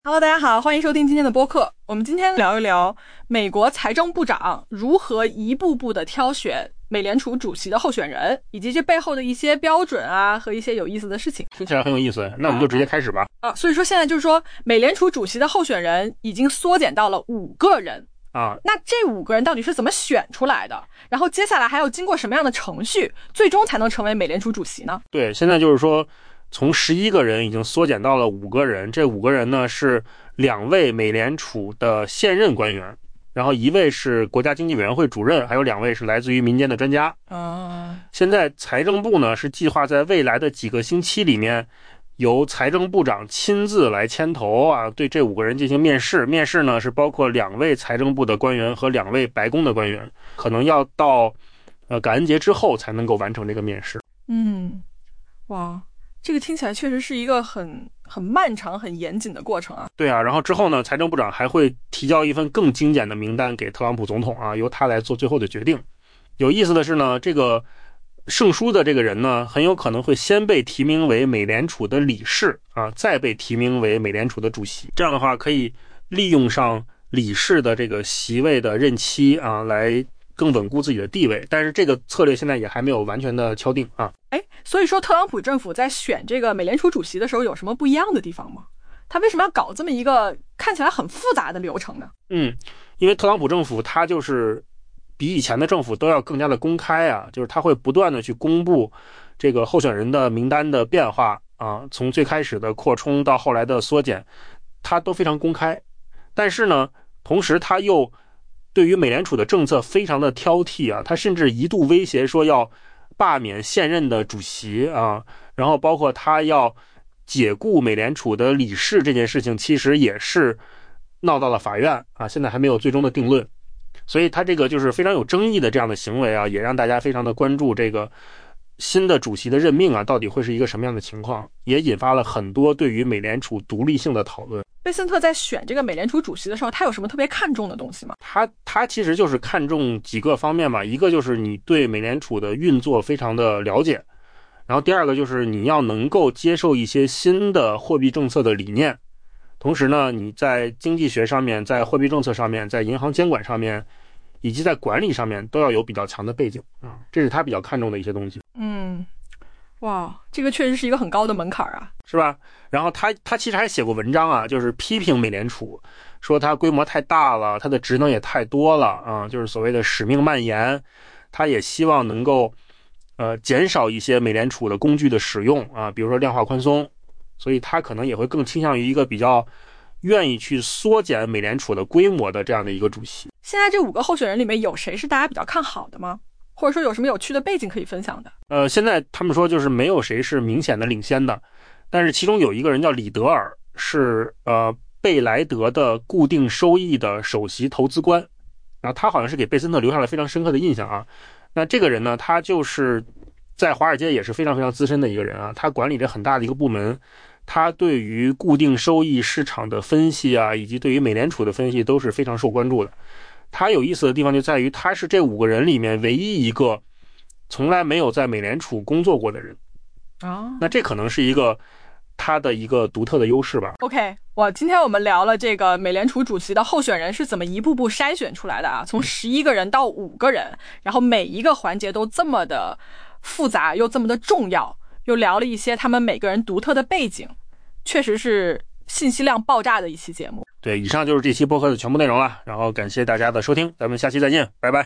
Hello， 大家好，欢迎收听今天的播客。我们今天聊一聊美国财政部长如何一步步的挑选美联储主席的候选人，以及这背后的一些标准啊和一些有意思的事情。 听起来很有意思，那我们就直接开始吧。 所以说现在就是说美联储主席的候选人已经缩减到了5个人啊。那这5个人到底是怎么选出来的？然后接下来还要经过什么样的程序，最终才能成为美联储主席呢？ 对，现在就是说从11个人已经缩减到了5个人，这5个人呢是2位美联储的现任官员，然后1位是国家经济委员会主任，还有2位是来自于民间的专家。现在财政部呢是计划在未来的几个星期里面，由财政部长亲自来牵头啊，对这5个人进行面试。面试呢是包括2位财政部的官员和2位白宫的官员，可能要到感恩节之后才能够完成这个面试。 哇，这个听起来确实是一个很漫长很严谨的过程啊。 对啊，然后之后呢，财政部长还会提交一份更精简的名单给特朗普总统啊，由他来做最后的决定。有意思的是呢，这个胜出的这个人呢，很有可能会先被提名为美联储的理事啊，再被提名为美联储的主席。这样的话可以利用上理事的这个席位的任期啊，来更稳固自己的地位。但是这个策略现在也还没有完全的敲定啊。 所以说特朗普政府在选这个美联储主席的时候有什么不一样的地方吗？他为什么要搞这么一个看起来很复杂的流程呢？ 因为特朗普政府他就是比以前的政府都要更加的公开啊，就是他会不断的去公布这个候选人的名单的变化啊，从最开始的扩充到后来的缩减，他都非常公开。但是呢，同时他又对于美联储的政策非常的挑剔啊，他甚至一度威胁说要罢免现任的主席啊，然后包括他要解雇美联储的理事这件事情，其实也是闹到了法院啊，现在还没有最终的定论。所以他这个就是非常有争议的这样的行为啊，也让大家非常的关注这个新的主席的任命啊，到底会是一个什么样的情况，也引发了很多对于美联储独立性的讨论。 贝森特在选这个美联储主席的时候，他有什么特别看重的东西吗？ 他其实就是看重几个方面嘛，一个就是你对美联储的运作非常的了解，然后第二个就是你要能够接受一些新的货币政策的理念，同时呢，你在经济学上面，在货币政策上面，在银行监管上面，以及在管理上面都要有比较强的背景啊，这是他比较看重的一些东西。 哇，这个确实是一个很高的门槛啊， 是吧？然后他其实还写过文章啊，就是批评美联储，说它规模太大了，它的职能也太多了啊，就是所谓的使命蔓延。他也希望能够减少一些美联储的工具的使用啊，比如说量化宽松，所以他可能也会更倾向于一个比较愿意去缩减美联储的规模的这样的一个主席。 现在这5个候选人里面有谁是大家比较看好的吗？或者说有什么有趣的背景可以分享的？ 现在他们说就是没有谁是明显的领先的，但是其中有一个人叫李德尔，是贝莱德的固定收益的首席投资官，然后他好像是给贝森特留下了非常深刻的印象啊。那这个人呢，他就是在华尔街也是非常非常资深的一个人啊，他管理着很大的一个部门，他对于固定收益市场的分析啊，以及对于美联储的分析都是非常受关注的。他有意思的地方就在于他是这5个人里面唯一一个从来没有在美联储工作过的人那这可能是一个他的一个独特的优势吧。 OK， 今天我们聊了这个美联储主席的候选人是怎么一步步筛选出来的啊，从11个人到5个人，然后每一个环节都这么的复杂又这么的重要，又聊了一些他们每个人独特的背景，确实是信息量爆炸的一期节目。 对，以上就是这期播客的全部内容了，然后感谢大家的收听，咱们下期再见，拜拜。